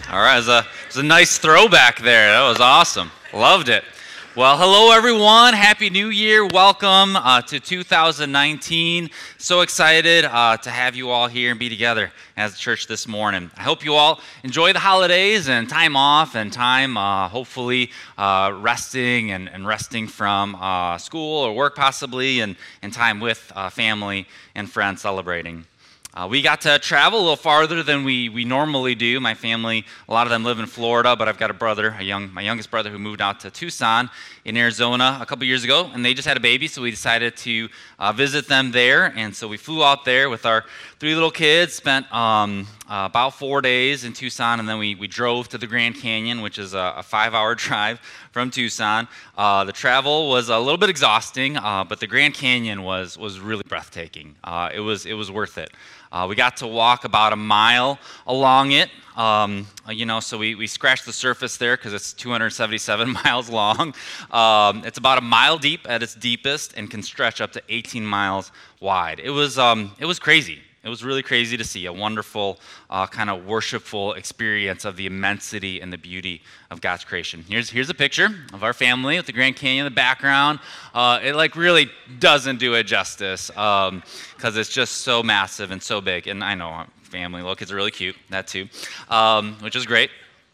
All right, it was a nice throwback there. That was awesome. Loved it. Well, hello everyone. Happy New Year. Welcome to 2019. So excited to have you all here and be together as a church this morning. I hope you all enjoy the holidays and time off and time hopefully resting and resting from school or work possibly and time with family and friends celebrating. We got to travel a little farther than we normally do. My family, a lot of them live in Florida, but I've got a brother, my youngest brother, who moved out to Tucson in Arizona a couple years ago, and they just had a baby, so we decided to visit them there. And so we flew out there with our 3 little kids, spent about 4 days in Tucson, and then we drove to the Grand Canyon, which is a 5-hour drive from Tucson. The travel was a little bit exhausting, but the Grand Canyon was really breathtaking. It was worth it. We got to walk about a mile along it, so we scratched the surface there because it's 277 miles long. It's about a mile deep at its deepest and can stretch up to 18 miles wide. It was crazy. It was really crazy to see, a wonderful, kind of worshipful experience of the immensity and the beauty of God's creation. Here's a picture of our family with the Grand Canyon in the background. It really doesn't do it justice because it's just so massive and so big. And I know family, little kids are really cute, that too, which is great.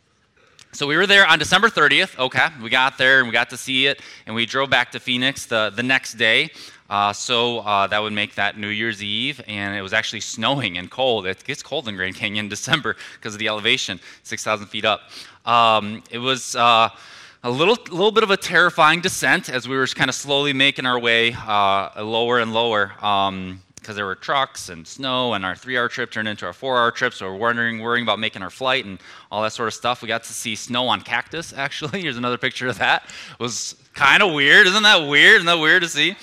So we were there on December 30th. Okay, we got there and we got to see it, and we drove back to Phoenix the next day. So that would make that New Year's Eve, and it was actually snowing and cold. It gets cold in Grand Canyon in December because of the elevation, 6,000 feet up. It was a little bit of a terrifying descent as we were kind of slowly making our way lower and lower because there were trucks and snow, and our 3-hour trip turned into our 4-hour trip, so we're worrying about making our flight and all that sort of stuff. We got to see snow on cactus, actually. Here's another picture of that. It was kind of weird. Isn't that weird? Isn't that weird to see?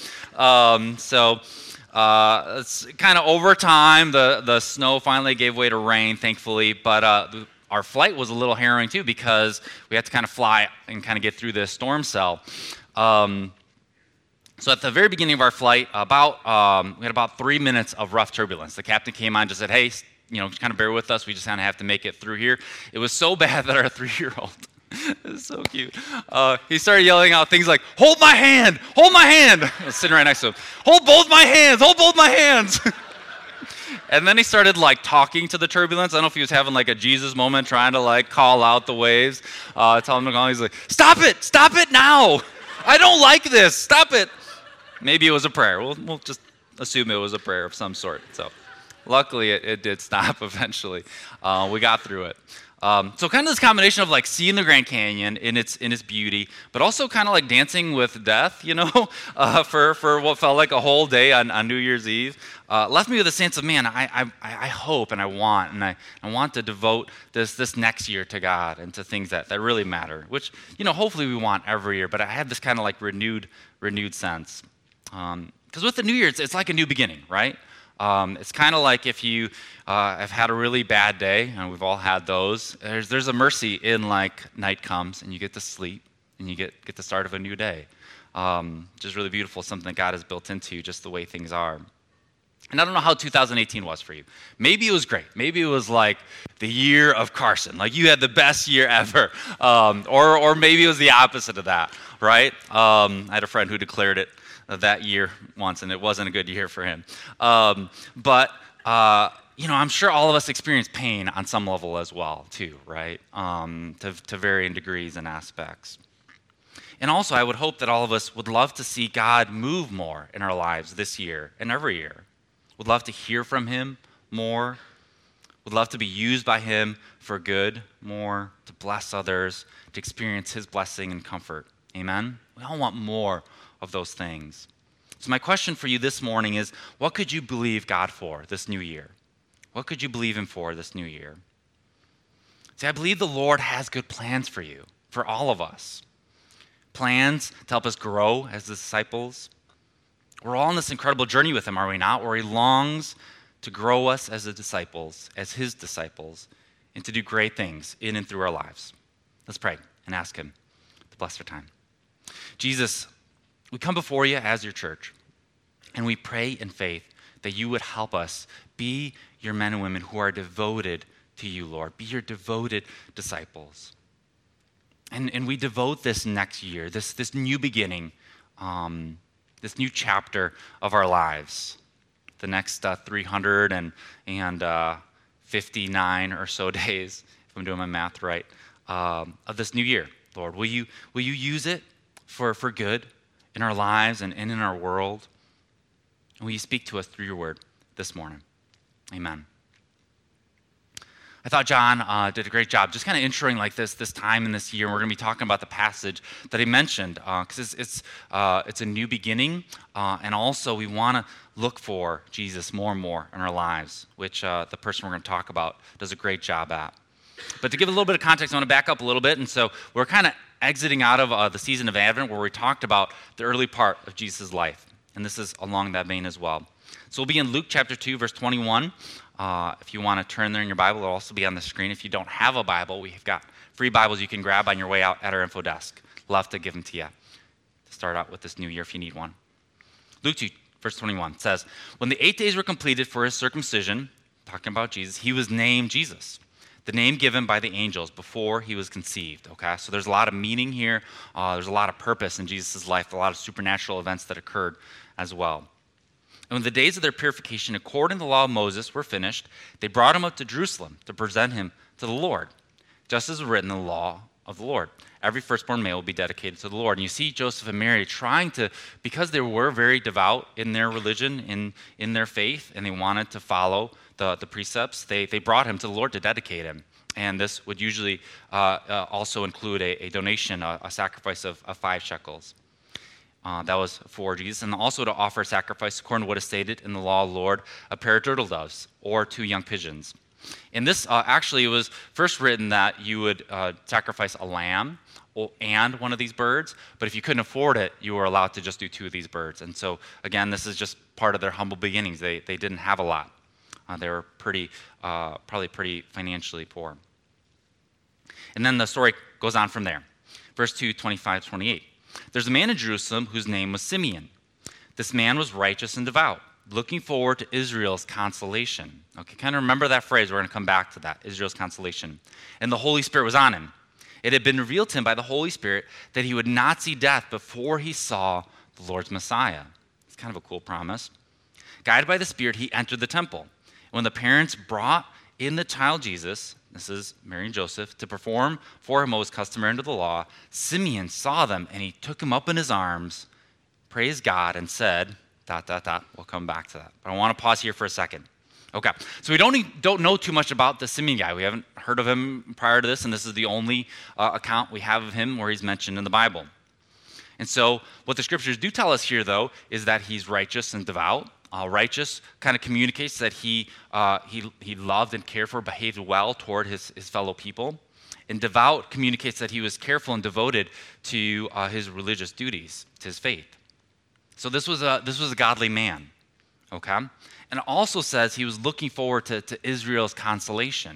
It's kind of over time, the snow finally gave way to rain, thankfully, but our flight was a little harrowing too because we had to kind of fly and kind of get through this storm cell. So at the very beginning of our flight, we had about 3 minutes of rough turbulence. The captain came on and just said, hey, just kind of bear with us. We just kind of have to make it through here. It was so bad that our 3-year-old, it's so cute. He started yelling out things like, hold my hand, hold my hand. I was sitting right next to him. Hold both my hands, hold both my hands. And then he started talking to the turbulence. I don't know if he was having a Jesus moment trying to call out the waves. Tell him to go. He's like, stop it now. I don't like this, stop it. Maybe it was a prayer. We'll just assume it was a prayer of some sort. So luckily it did stop eventually. We got through it. So kind of this combination of seeing the Grand Canyon in its beauty, but also kind of dancing with death, for what felt like a whole day on New Year's Eve, left me with a sense of, man, I hope and I want to devote this next year to God and to things that really matter, which hopefully we want every year. But I had this kind of renewed sense, because with the New Year, it's like a new beginning, right? It's kind of like if you have had a really bad day, and we've all had those, there's a mercy in night comes and you get to sleep and you get the start of a new day. Just really beautiful, something that God has built into just the way things are. And I don't know how 2018 was for you. Maybe it was great. Maybe it was the year of Carson. You had the best year ever. Or maybe it was the opposite of that, right? I had a friend who declared it that year once, and it wasn't a good year for him. But I'm sure all of us experience pain on some level as well, too, right? To varying degrees and aspects. And also, I would hope that all of us would love to see God move more in our lives this year and every year. Would love to hear from Him more. Would love to be used by Him for good more, to bless others, to experience His blessing and comfort. Amen? We all want more of those things. So my question for you this morning is, what could you believe God for this new year? What could you believe Him for this new year? See, I believe the Lord has good plans for you, for all of us. Plans to help us grow as disciples. We're all on this incredible journey with Him, are we not? Where He longs to grow us as His disciples, and to do great things in and through our lives. Let's pray and ask Him to bless our time. Jesus, we come before You as Your church, and we pray in faith that You would help us be Your men and women who are devoted to you, Lord. Be your devoted disciples. And we devote this next year, this new beginning, this new chapter of our lives, the next 359 or so days, if I'm doing my math right, of this new year. Lord, will you use it for good in our lives and in our world? And will you speak to us through your word this morning? Amen. I thought John did a great job just kind of introing like this time in this year. We're going to be talking about the passage that he mentioned because it's a new beginning, and also we want to look for Jesus more and more in our lives, which the person we're going to talk about does a great job at. But to give a little bit of context, I want to back up a little bit. And so we're kind of exiting out of the season of Advent where we talked about the early part of Jesus' life. And this is along that vein as well. So we'll be in Luke chapter 2, verse 21. If you want to turn there in your Bible, it'll also be on the screen. If you don't have a Bible, we've got free Bibles you can grab on your way out at our info desk. Love to give them to you to start out with this new year if you need one. Luke 2, verse 21 says, when the 8 days were completed for his circumcision, talking about Jesus, he was named Jesus, the name given by the angels before he was conceived. Okay, so there's a lot of meaning here. There's a lot of purpose in Jesus' life, a lot of supernatural events that occurred as well. And when the days of their purification according to the law of Moses were finished, they brought him up to Jerusalem to present him to the Lord, just as written in the law of the Lord. Every firstborn male will be dedicated to the Lord. And you see Joseph and Mary trying to, because they were very devout in their religion, in their faith, and they wanted to follow the precepts, they brought him to the Lord to dedicate him. And this would usually also include a donation, a sacrifice of 5 shekels. That was for Jesus. And also to offer a sacrifice according to what is stated in the law of the Lord, a pair of turtle doves or 2 young pigeons. And this actually was first written that you would sacrifice a lamb and one of these birds, but if you couldn't afford it, you were allowed to just do 2 of these birds. And so, again, this is just part of their humble beginnings. They didn't have a lot. They were probably pretty financially poor. And then the story goes on from there. Verse 2, 25, 28. There's a man in Jerusalem whose name was Simeon. This man was righteous and devout, looking forward to Israel's consolation. Okay, kind of remember that phrase. We're going to come back to that, Israel's consolation. And the Holy Spirit was on him. It had been revealed to him by the Holy Spirit that he would not see death before he saw the Lord's Messiah. It's kind of a cool promise. Guided by the Spirit, he entered the temple. When the parents brought in the child Jesus, this is Mary and Joseph, to perform for him what was customary under the law, Simeon saw them and he took him up in his arms, praised God, and said, ... We'll come back to that. But I want to pause here for a second. Okay, so we don't know too much about the Simeon guy. We haven't heard of him prior to this, and this is the only account we have of him where he's mentioned in the Bible. And so what the scriptures do tell us here, though, is that he's righteous and devout. Righteous kind of communicates that he loved and cared for, behaved well toward his fellow people. And devout communicates that he was careful and devoted to his religious duties, to his faith. So this was a godly man, okay? And it also says he was looking forward to Israel's consolation.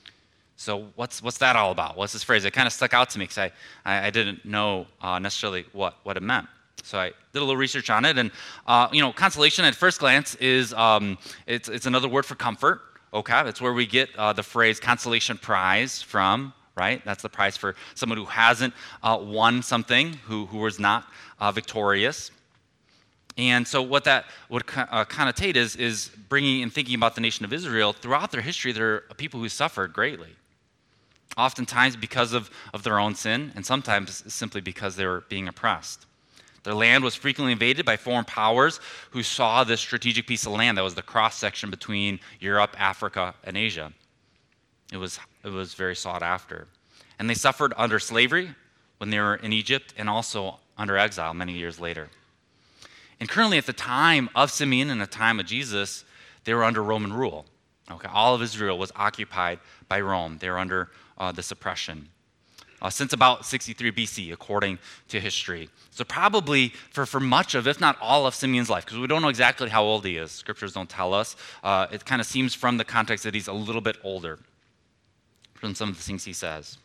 So what's that all about? What's this phrase? It kind of stuck out to me because I didn't know necessarily what it meant. So I did a little research on it, and consolation at first glance is it's another word for comfort. Okay, that's where we get the phrase consolation prize from, right? That's the prize for someone who hasn't won something, who was not victorious. And so what that would connotate is bringing and thinking about the nation of Israel. Throughout their history, there are people who suffered greatly, oftentimes because of their own sin, and sometimes simply because they were being oppressed. Their land was frequently invaded by foreign powers who saw this strategic piece of land that was the cross-section between Europe, Africa, and Asia. It was very sought after. And they suffered under slavery when they were in Egypt and also under exile many years later. And currently at the time of Simeon and the time of Jesus, they were under Roman rule. Okay, all of Israel was occupied by Rome. They were under this oppression. Since about 63 BC, according to history. So probably for much of, if not all of Simeon's life, because we don't know exactly how old he is. Scriptures don't tell us. It kind of seems from the context that he's a little bit older from some of the things he says.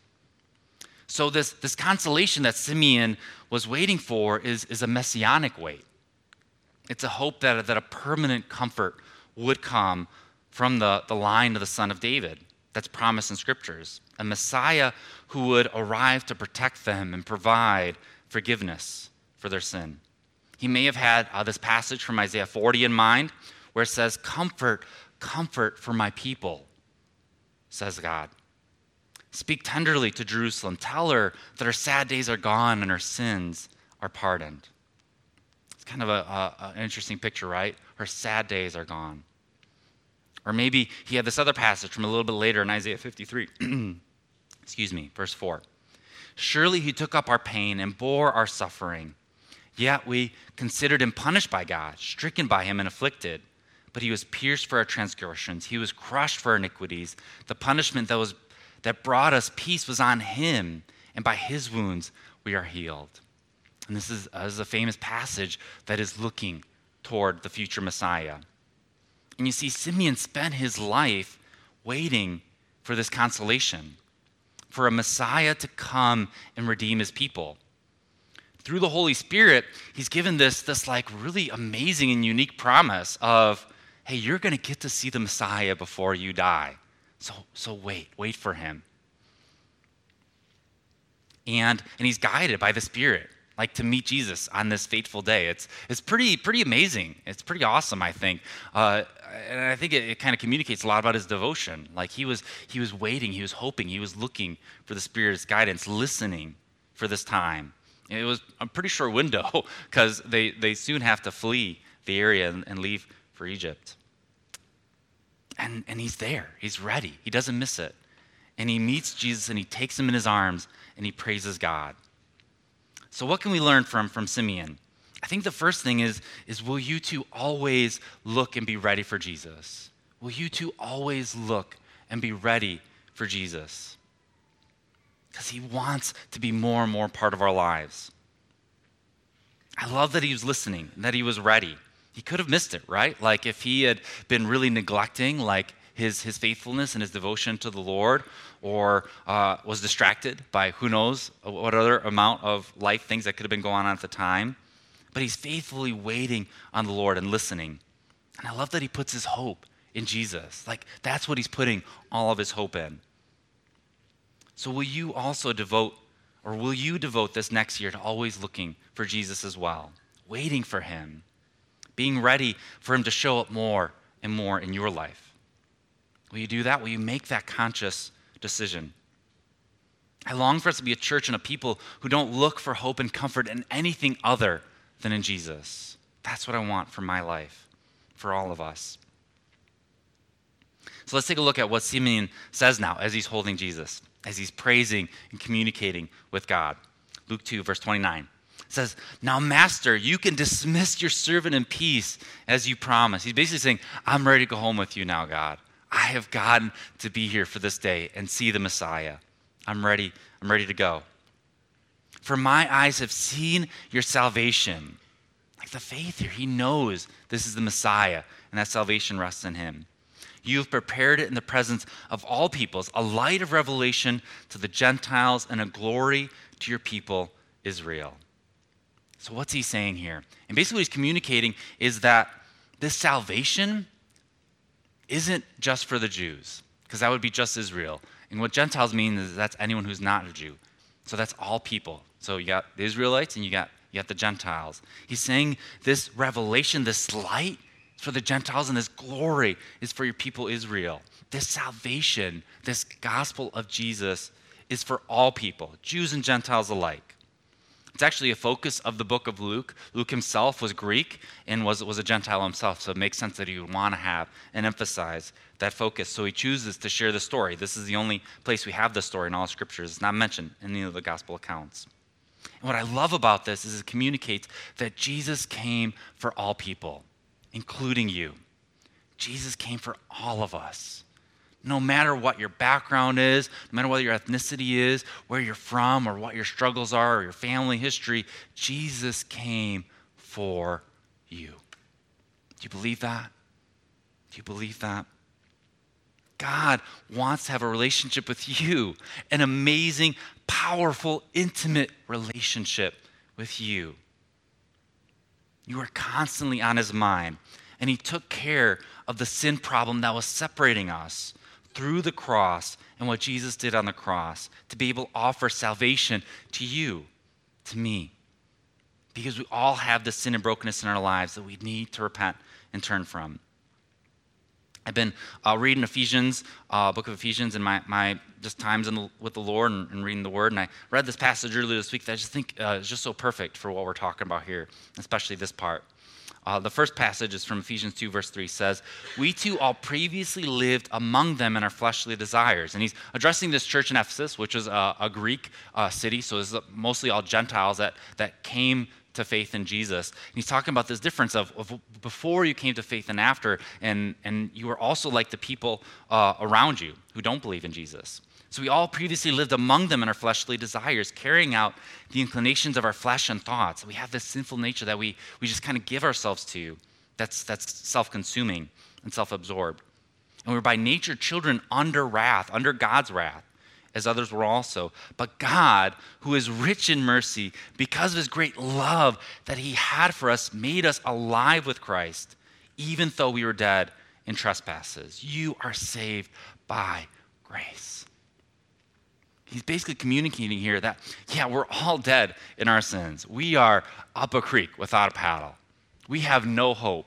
So this consolation that Simeon was waiting for is a messianic wait. It's a hope that a permanent comfort would come from the line of the son of David. that's promised in scriptures, a Messiah who would arrive to protect them and provide forgiveness for their sin. He may have had this passage from Isaiah 40 in mind, where it says, "Comfort, comfort for my people," says God. "Speak tenderly to Jerusalem. Tell her that her sad days are gone and her sins are pardoned." It's kind of an interesting picture, right? Her sad days are gone. Or maybe he had this other passage from a little bit later in Isaiah 53. Verse 4. "Surely he took up our pain and bore our suffering. Yet we considered him punished by God, stricken by him and afflicted. But he was pierced for our transgressions. He was crushed for our iniquities. The punishment that brought us peace was on him, and by his wounds we are healed." And this is a famous passage that is looking toward the future Messiah. And you see, Simeon spent his life waiting for this consolation, for a Messiah to come and redeem his people. Through the Holy Spirit, he's given this like really amazing and unique promise of, hey, you're going to get to see the Messiah before you die. So wait for him. And he's guided by the Spirit, like to meet Jesus on this fateful day. It's pretty amazing. It's pretty awesome, I think. And I think it kind of communicates a lot about his devotion. Like he was waiting, he was hoping, he was looking for the Spirit's guidance, listening for this time. And it was a pretty short window because they soon have to flee the area and leave for Egypt. And he's there. He's ready. He doesn't miss it. And he meets Jesus and he takes him in his arms and he praises God. So what can we learn from Simeon? I think the first thing is will you two always look and be ready for Jesus? Will you two always look and be ready for Jesus? Because he wants to be more and more part of our lives. I love that he was listening and that he was ready. He could have missed it, right? Like if he had been really neglecting like his faithfulness and his devotion to the Lord, or was distracted by who knows what other amount of life things that could have been going on at the time. But he's faithfully waiting on the Lord and listening. And I love that he puts his hope in Jesus. Like that's what he's putting all of his hope in. So will you devote this next year to always looking for Jesus as well, waiting for him, being ready for him to show up more and more in your life? Will you do that? Will you make that conscious decision? I long for us to be a church and a people who don't look for hope and comfort in anything other than in Jesus. That's what I want for my life, for all of us. So let's take a look at what Simeon says now as he's holding Jesus, as he's praising and communicating with God. Luke 2, verse 29. It says, "Now, Master, you can dismiss your servant in peace as you promised." He's basically saying, I'm ready to go home with you now, God. I have gotten to be here for this day and see the Messiah. I'm ready to go. "For my eyes have seen your salvation." Like the faith here, he knows this is the Messiah and that salvation rests in him. "You have prepared it in the presence of all peoples, a light of revelation to the Gentiles and a glory to your people, Israel." So what's he saying here? And basically what he's communicating is that this salvation isn't just for the Jews, because that would be just Israel. And what Gentiles mean is that's anyone who's not a Jew. So that's all people. So you got the Israelites and you got the Gentiles. He's saying this revelation, this light is for the Gentiles, and this glory is for your people Israel. This salvation, this gospel of Jesus is for all people, Jews and Gentiles alike. It's actually a focus of the book of Luke. Luke himself was Greek and was a Gentile himself, so it makes sense that he would want to have and emphasize that focus. So he chooses to share the story. This is the only place we have this story in all scriptures. It's not mentioned in any of the gospel accounts. And what I love about this is it communicates that Jesus came for all people, including you. Jesus came for all of us. No matter what your background is, no matter what your ethnicity is, where you're from, or what your struggles are, or your family history, Jesus came for you. Do you believe that? Do you believe that? God wants to have a relationship with you, an amazing, powerful, intimate relationship with you. You are constantly on his mind, and he took care of the sin problem that was separating us through the cross and what Jesus did on the cross to be able to offer salvation to you, to me. Because we all have the sin and brokenness in our lives that we need to repent and turn from. I've been reading Ephesians, book of Ephesians, in my just times with the Lord and reading the Word. And I read this passage earlier this week that I just think is just so perfect for what we're talking about here, especially this part. The first passage is from Ephesians 2, verse 3, says, "We too all previously lived among them in our fleshly desires." And he's addressing this church in Ephesus, which is a Greek city, so it's mostly all Gentiles that came to faith in Jesus. And he's talking about this difference of before you came to faith and after, and you were also like the people around you who don't believe in Jesus. So we all previously lived among them in our fleshly desires, carrying out the inclinations of our flesh and thoughts. We have this sinful nature that we just kind of give ourselves to, that's self-consuming and self-absorbed. And we're by nature children under wrath, under God's wrath, as others were also. But God, who is rich in mercy, because of his great love that he had for us, made us alive with Christ, even though we were dead in trespasses. You are saved by grace. He's basically communicating here that, yeah, we're all dead in our sins. We are up a creek without a paddle. We have no hope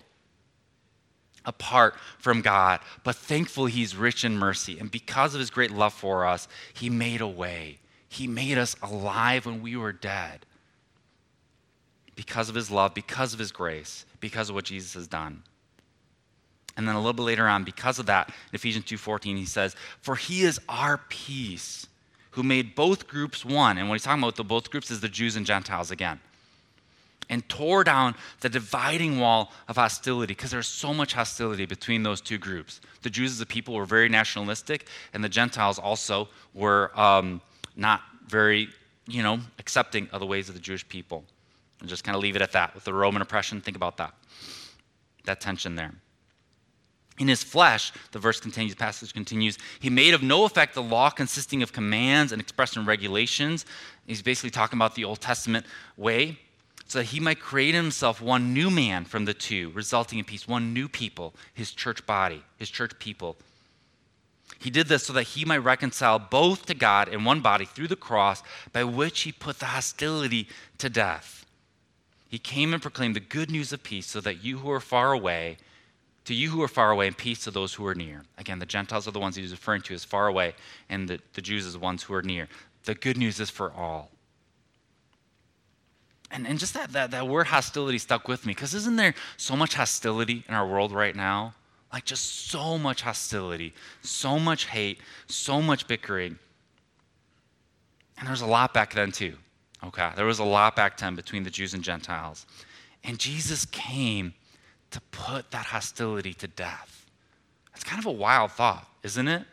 apart from God, but thankfully he's rich in mercy. And because of his great love for us, he made a way. He made us alive when we were dead. Because of his love, because of his grace, because of what Jesus has done. And then a little bit later on, because of that, in Ephesians 2:14, he says, "For he is our peace, who made both groups one." And what he's talking about, the both groups, is the Jews and Gentiles again. "And tore down the dividing wall of hostility," because there's so much hostility between those two groups. The Jews as a people were very nationalistic, and the Gentiles also were not very, accepting of the ways of the Jewish people. And just kind of leave it at that. With the Roman oppression, think about that tension there. "In his flesh," the passage continues, "he made of no effect the law consisting of commands and expressed in regulations." He's basically talking about the Old Testament way, "so that he might create in himself one new man from the two, resulting in peace," one new people, his church body, his church people. "He did this so that he might reconcile both to God in one body through the cross, by which he put the hostility to death. He came and proclaimed the good news of peace, so that you who are far away, and peace to those who are near." Again, the Gentiles are the ones he's referring to as far away, and the Jews as the ones who are near. The good news is for all. And just that word hostility stuck with me, because isn't there so much hostility in our world right now? Like just so much hostility, so much hate, so much bickering. And there's a lot back then too, okay? There was a lot back then between the Jews and Gentiles. And Jesus came to put that hostility to death. It's kind of a wild thought, isn't it?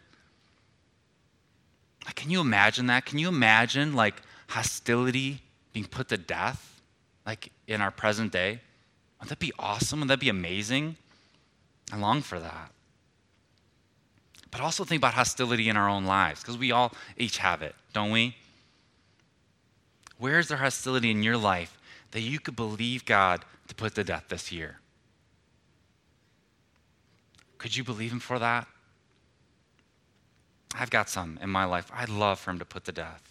Like, can you imagine that? Can you imagine like hostility being put to death, like in our present day? Would that be awesome? Would that be amazing? I long for that. But also think about hostility in our own lives, because we all each have it, don't we? Where is there hostility in your life that you could believe God to put to death this year? Could you believe him for that? I've got some in my life I'd love for him to put to death.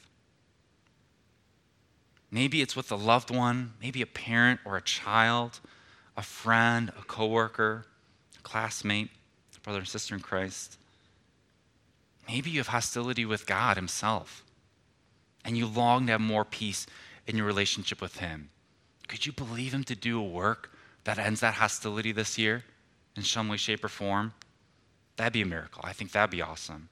Maybe it's with a loved one, maybe a parent or a child, a friend, a coworker, a classmate, a brother and sister in Christ. Maybe you have hostility with God himself, and you long to have more peace in your relationship with him. Could you believe him to do a work that ends that hostility this year in some way, shape, or form? That'd be a miracle. I think that'd be awesome.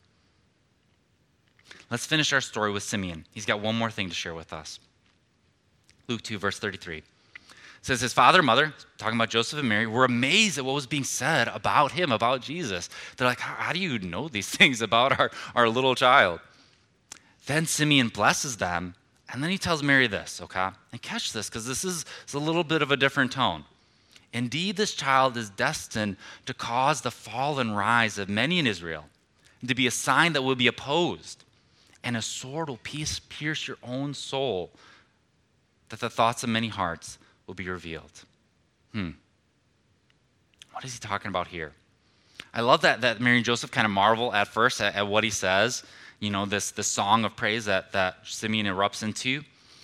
Let's finish our story with Simeon. He's got one more thing to share with us. Luke 2, verse 33. It says, his father and mother, talking about Joseph and Mary, were amazed at what was being said about him, about Jesus. They're like, how do you know these things about our little child? Then Simeon blesses them, and then he tells Mary this, okay? And catch this, because this is a little bit of a different tone. Indeed, this child is destined to cause the fall and rise of many in Israel, and to be a sign that will be opposed, and a sword will pierce your own soul, that the thoughts of many hearts will be revealed. What is he talking about here? I love that Mary and Joseph kind of marvel at first at what he says, this song of praise that Simeon erupts into.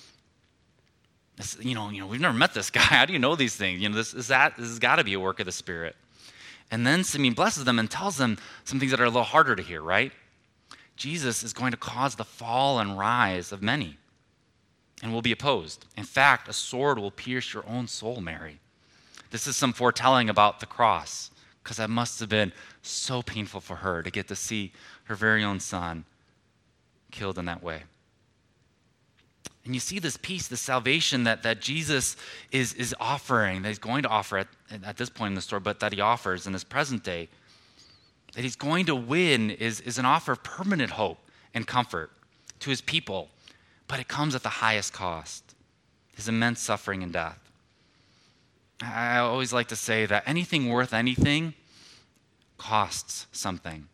We've never met this guy. How do you know these things? This has got to be a work of the Spirit. And then Simeon blesses them and tells them some things that are a little harder to hear, right? Jesus is going to cause the fall and rise of many and will be opposed. In fact, a sword will pierce your own soul, Mary. This is some foretelling about the cross, because that must have been so painful for her to get to see her very own son killed in that way. And you see this peace, this salvation that Jesus is offering, that he's going to offer at this point in the story, but that he offers in his present day, that he's going to win is an offer of permanent hope and comfort to his people, but it comes at the highest cost, his immense suffering and death. I always like to say that anything worth anything costs something.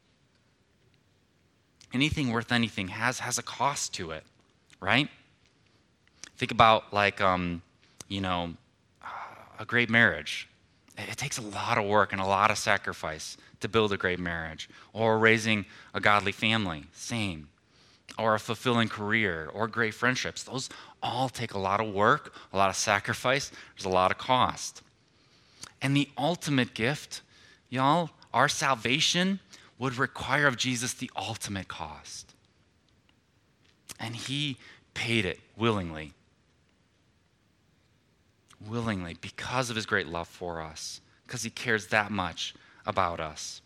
Anything worth anything has a cost to it, right? Think about a great marriage. It takes a lot of work and a lot of sacrifice to build a great marriage, or raising a godly family, same, or a fulfilling career, or great friendships. Those all take a lot of work, a lot of sacrifice. There's a lot of cost. And the ultimate gift, y'all, our salvation would require of Jesus the ultimate cost. And he paid it willingly. Willingly, because of his great love for us, because he cares that much about us.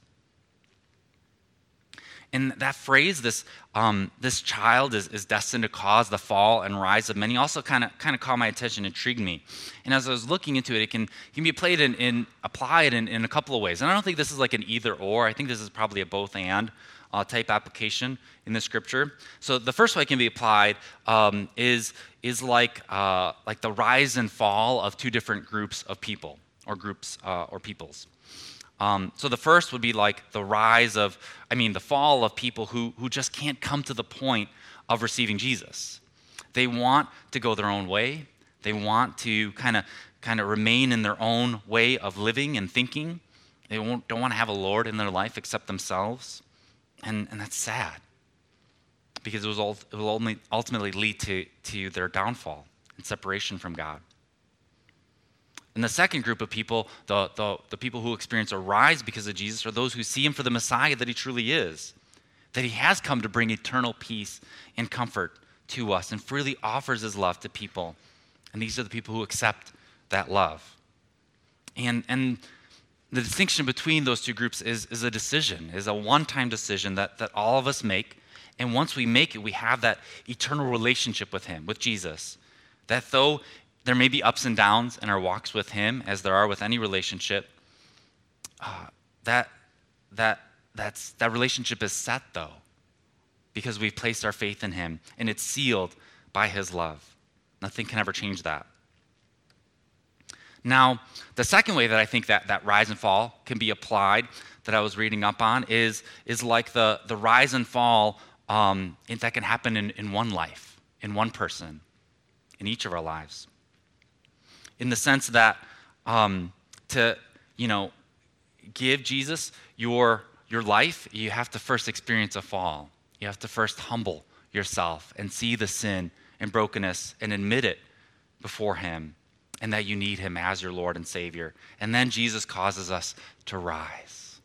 And that phrase, this child is destined to cause the fall and rise of many, also kind of caught my attention, intrigued me. And as I was looking into it, it can be applied in a couple of ways. And I don't think this is like an either or. I think this is probably a both and type application in the scripture. So the first way it can be applied is like the rise and fall of two different groups of people, or peoples. So the first would be like the fall of people who just can't come to the point of receiving Jesus. They want to go their own way. They want to kind of remain in their own way of living and thinking. They don't want to have a Lord in their life except themselves. And that's sad, because it will ultimately lead to their downfall and separation from God. And the second group of people, the people who experience a rise because of Jesus, are those who see him for the Messiah that he truly is, that he has come to bring eternal peace and comfort to us and freely offers his love to people. And these are the people who accept that love. And the distinction between those two groups is a decision, is a one-time decision that all of us make. And once we make it, we have that eternal relationship with him, with Jesus. That though there may be ups and downs in our walks with him, as there are with any relationship, that relationship is set, though, because we've placed our faith in him, and it's sealed by his love. Nothing can ever change that. Now, the second way that I think that rise and fall can be applied, that I was reading up on, is like the rise and fall that can happen in one life, in one person, in each of our lives. In the sense that to give Jesus your life, you have to first experience a fall. You have to first humble yourself and see the sin and brokenness and admit it before him, and that you need him as your Lord and Savior. And then Jesus causes us to rise.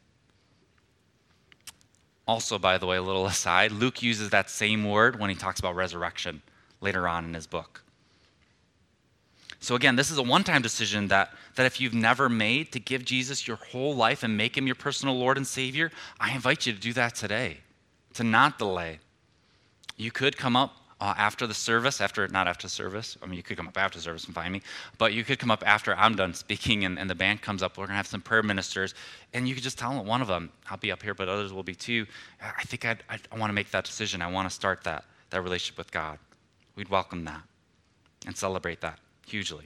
Also, by the way, a little aside, Luke uses that same word when he talks about resurrection later on in his book. So again, this is a one-time decision that if you've never made, to give Jesus your whole life and make him your personal Lord and Savior, I invite you to do that today, to not delay. You could come up after the service, not after service. I mean, you could come up after service and find me, but you could come up after I'm done speaking and the band comes up. We're going to have some prayer ministers, and you could just tell one of them, I'll be up here, but others will be too. I think I want to make that decision. I want to start that relationship with God. We'd welcome that and celebrate that hugely.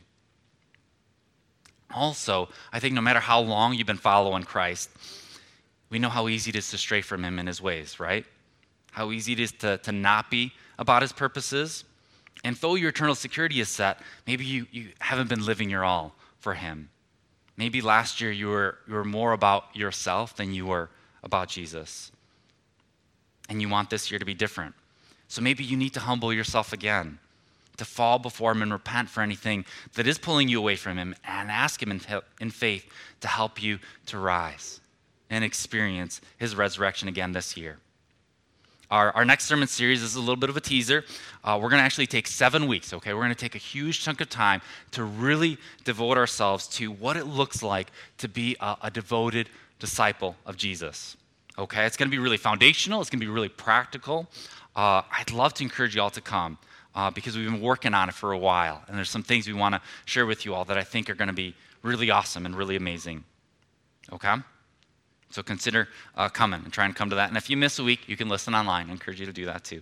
Also, I think no matter how long you've been following Christ, we know how easy it is to stray from him in his ways, right? How easy it is to not be about his purposes. And though your eternal security is set, maybe you haven't been living your all for him. Maybe last year you were more about yourself than you were about Jesus. And you want this year to be different. So maybe you need to humble yourself again, to fall before him and repent for anything that is pulling you away from him, and ask him in faith to help you to rise and experience his resurrection again this year. Our next sermon series is a little bit of a teaser. We're going to actually take 7 weeks, okay? We're going to take a huge chunk of time to really devote ourselves to what it looks like to be a devoted disciple of Jesus, okay? It's going to be really foundational. It's going to be really practical. I'd love to encourage you all to come because we've been working on it for a while, and there's some things we want to share with you all that I think are going to be really awesome and really amazing, okay? So consider coming and try and come to that. And if you miss a week, you can listen online. I encourage you to do that too.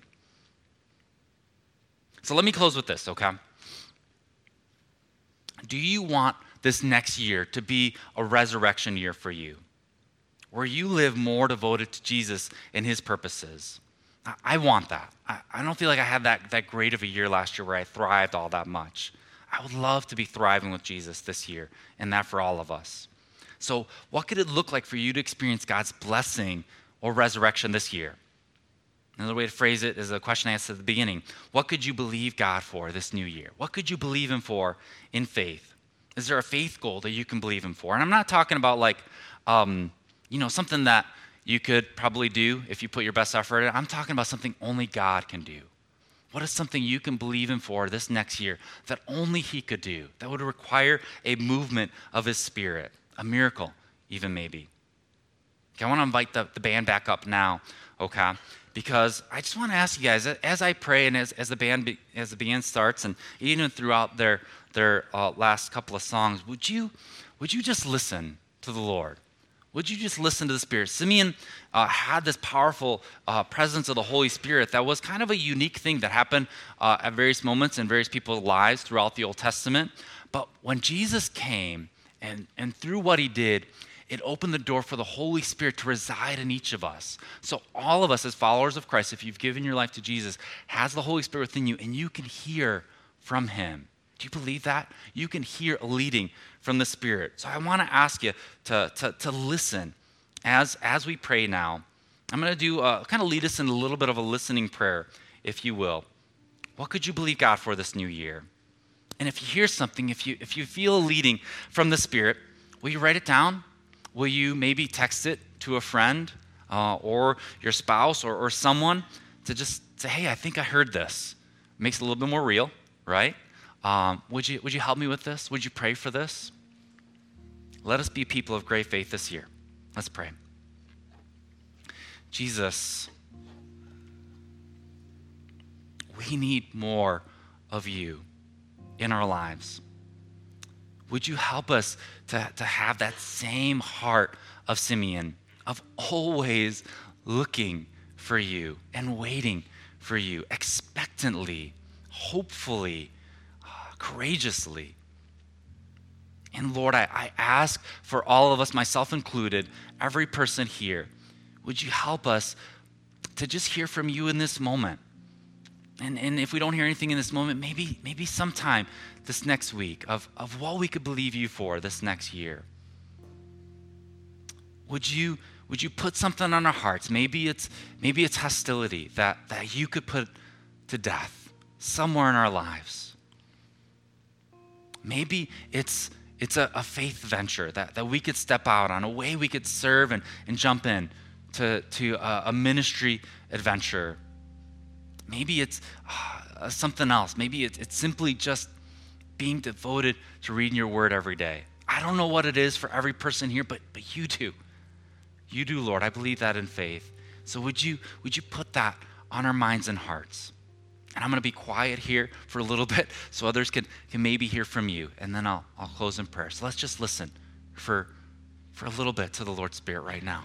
So let me close with this, okay? Do you want this next year to be a resurrection year for you, where you live more devoted to Jesus and his purposes? I want that. I don't feel like I had that great of a year last year where I thrived all that much. I would love to be thriving with Jesus this year, and that for all of us. So what could it look like for you to experience God's blessing or resurrection this year? Another way to phrase it is a question I asked at the beginning. What could you believe God for this new year? What could you believe him for in faith? Is there a faith goal that you can believe him for? And I'm not talking about like, something that you could probably do if you put your best effort in. I'm talking about something only God can do. What is something you can believe him for this next year that only he could do, that would require a movement of his Spirit? A miracle, even maybe. Okay, I want to invite the band back up now, okay? Because I just want to ask you guys, as I pray and as the band starts, and even throughout their last couple of songs, would you just listen to the Lord? Would you just listen to the Spirit? Simeon had this powerful presence of the Holy Spirit that was kind of a unique thing that happened at various moments in various people's lives throughout the Old Testament. But when Jesus came, and through what he did, it opened the door for the Holy Spirit to reside in each of us. So all of us as followers of Christ, if you've given your life to Jesus, has the Holy Spirit within you, and you can hear from him. Do you believe that? You can hear a leading from the Spirit. So I want to ask you to listen as we pray now. I'm going to do kind of lead us in a little bit of a listening prayer, if you will. What could you believe God for this new year? And if you hear something, if you feel a leading from the Spirit, will you write it down? Will you maybe text it to a friend or your spouse or someone to just say, hey, I think I heard this. Makes it a little bit more real, right? Would you help me with this? Would you pray for this? Let us be people of great faith this year. Let's pray. Jesus, we need more of you in our lives. Would you help us to have that same heart of Simeon, of always looking for you and waiting for you, expectantly, hopefully, courageously. And Lord, I ask for all of us, myself included, every person here, would you help us to just hear from you in this moment? And if we don't hear anything in this moment, maybe sometime this next week of what we could believe you for this next year. Would you put something on our hearts? Maybe it's hostility that you could put to death somewhere in our lives. Maybe it's a faith venture that we could step out on, a way we could serve and jump in to a ministry adventure. Maybe it's something else. Maybe it's simply just being devoted to reading your word every day. I don't know what it is for every person here, but you do. You do, Lord. I believe that in faith. So would you put that on our minds and hearts? And I'm going to be quiet here for a little bit so others can maybe hear from you. And then I'll close in prayer. So let's just listen for a little bit to the Lord's Spirit right now.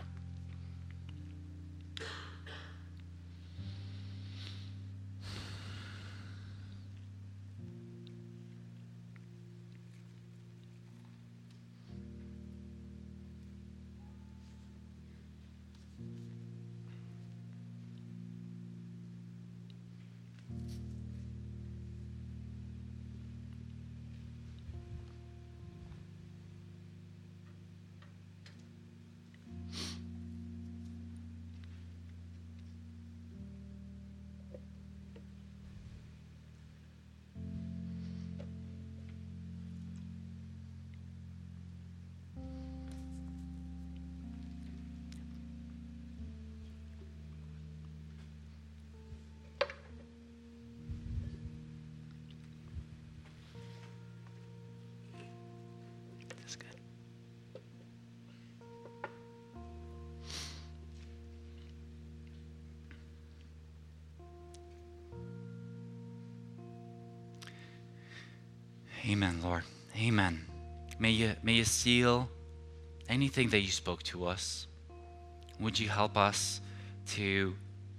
Amen, Lord. Amen. May you seal anything that you spoke to us. Would you help us to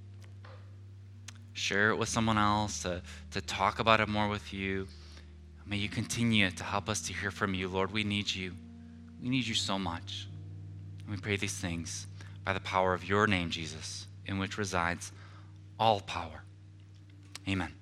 share it with someone else, to talk about it more with you? May you continue to help us to hear from you, Lord. We need you. We need you so much. And we pray these things by the power of your name, Jesus, in which resides all power. Amen.